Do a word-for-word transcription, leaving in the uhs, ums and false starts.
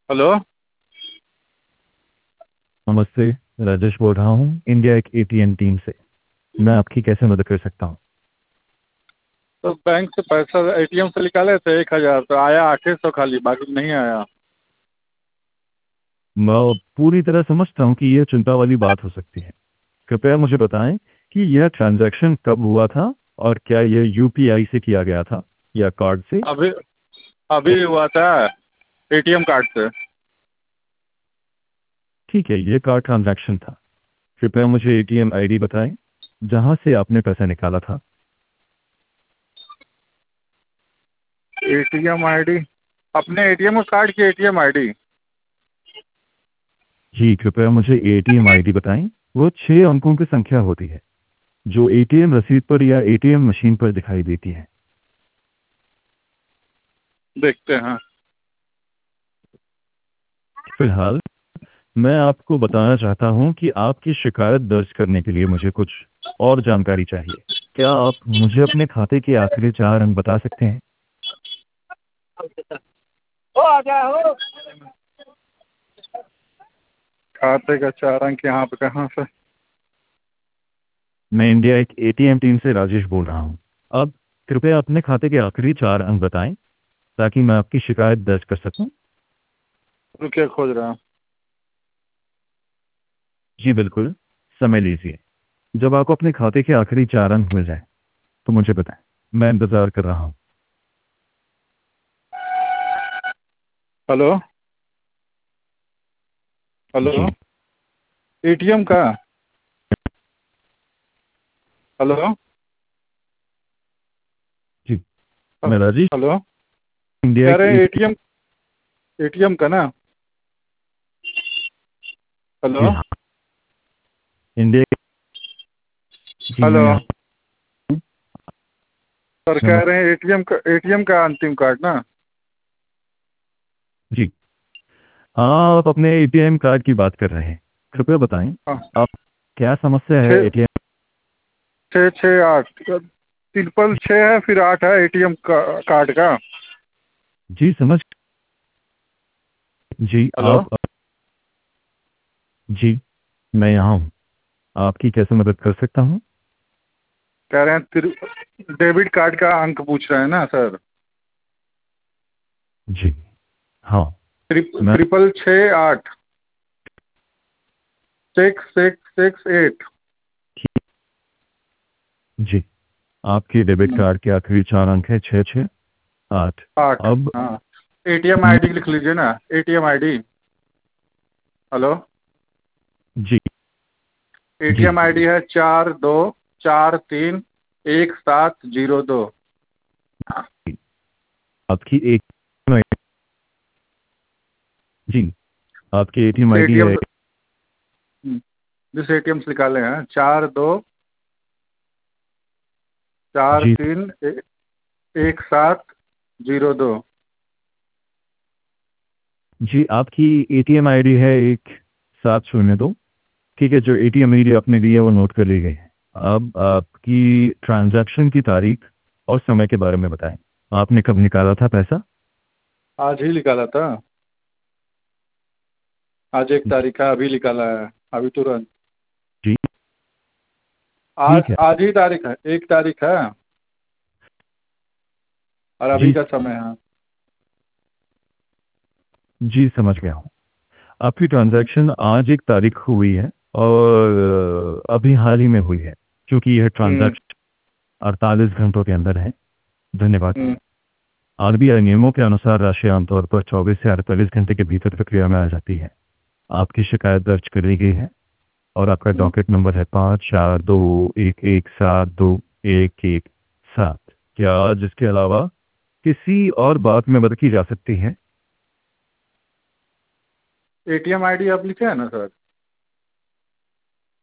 Hello. नमस्ते। राजेश बोल रहा हूँ इंडिया एक एटीएम टीम से। मैं आपकी कैसे मदद कर सकता हूँ? तो बैंक से पैसा एटीएम से निकाले थे एक हज़ार, तो आया आठे सौ खाली, बाकी नहीं आया। मैं पूरी तरह समझता हूँ कि यह चिंता वाली बात हो सकती है। कृपया मुझे बताएं कि यह ट्रांजैक्शन कब हुआ था और क्या यह यूपीआई से किया गया था या कार्ड से? अभी अभी हुआ था एटीएम कार्ड से। ठीक है, यह कार्ड ट्रांजैक्शन था। कृपया मुझे एटीएम आईडी बताएं जहां से आपने पैसा निकाला था। एटीएम आईडी, अपने एटीएम कार्ड की एटीएम आईडी। जी, कृपया मुझे एटीएम आईडी बताएं। वो छह अंकों की संख्या होती है जो एटीएम रसीद पर या एटीएम मशीन पर दिखाई देती है। देखते हैं। फिलहाल मैं आपको बताना चाहता हूं कि आपकी शिकायत दर्ज करने के लिए मुझे कुछ और जानकारी चाहिए। क्या आप मुझे अपने खाते के आखिरी चार अंक बता सकते हैं? खाते का चार अंक यहाँ पे कहाँ से? मैं इंडिया एक एटीएम टीम से राजेश बोल रहा हूं। अब कृपया अपने खाते के आखिरी चार अंक बताएं ताकि मैं आपकी शिकायत दर्ज कर सकूं। रुकिए, खोज रहा हूँ। जी बिल्कुल, समय लीजिए। जब आपको अपने खाते के आखिरी चार अंक मिल जाए तो मुझे बताएं, मैं इंतजार कर रहा हूं। हेलो जी। हेलो। एटीएम का। हेलो जी, मैं राजेश, हेलो। इंडिया कह एक रहे हैं एटीएम। एटीएम, एटीएम का ना। जी हेलो हाँ, इंडिया। जी मैं हेलो। यहाँ हूँ। सर कह रहे नमस्ते। हैं एटीएम का, एटीएम का अंतिम कार्ड ना। जी हाँ, आप अपने एटीएम कार्ड की बात कर रहे हैं। कृपया बताएं, हाँ। आप क्या समस्या है छः एटीएम? छः छः आठ, ट्रिपल छः है फिर आठ है एटीएम का, कार्ड का। जी समझ। जी हेलो। आप। जी मैं यहाँ हूँ। आपकी कैसे मदद कर सकता हूँ? कह रहे हैं तिर- डेबिट कार्ड का अंक पूछ रहे हैं ना सर। जी हाँ। ट्रिप मैं। ट्रिपल छः आठ, सिक्स सिक्स सिक्स एट। जी, आपके डेबिट कार्ड के आखिरी चार अंक है छः छः आठ। आठ। अब हाँ, एटीएम म- आईडी लिख लीजिए ना, एटीएम आईडी। हेलो। जी जी एटीएम आईडी है चार दो चार तीन एक सात जीरो दो। आपकी एक। जी, आपकी एटीएम जिस आईडी एटीएम है। से जिस एटीएम से निकाले हैं चार दो चार जी तीन ए, एक सात जीरो दो। जी, आपकी एटीएम आईडी है एक सात शून्य दो। ठीक है, जो एटीएम आईडी आपने दी है वो नोट कर ली गई है। अब आपकी ट्रांजैक्शन की तारीख और समय के बारे में बताएं। आपने कब निकाला था पैसा? आज ही निकाला था। आज एक तारीख है, अभी निकाला है, अभी तुरंत। जी आज ठीक है। आज ही तारीख है, एक तारीख है और अभी जी का समय है। जी समझ गया हूँ। आपकी ट्रांजैक्शन आज एक तारीख हुई है और अभी हाल ही में हुई है, क्योंकि यह हम्म ट्रांजैक्शन अड़तालीस घंटों के अंदर है। धन्यवाद। हम्म आरबीआई नियमों के अनुसार राशि आमतौर पर चौबीस से अड़तालीस घंटे के भीतर प्रक्रिया में आ जाती है। आपकी शिकायत दर्ज कर ली गई है और आपका हम्म। डॉकेट नंबर है पाँच चार दो एक एक सात दो एक एक सात। क्या आज इसके अलावा किसी और बात में मदद की जा सकती है? एटीएम आईडी आप लिखे है ना सर।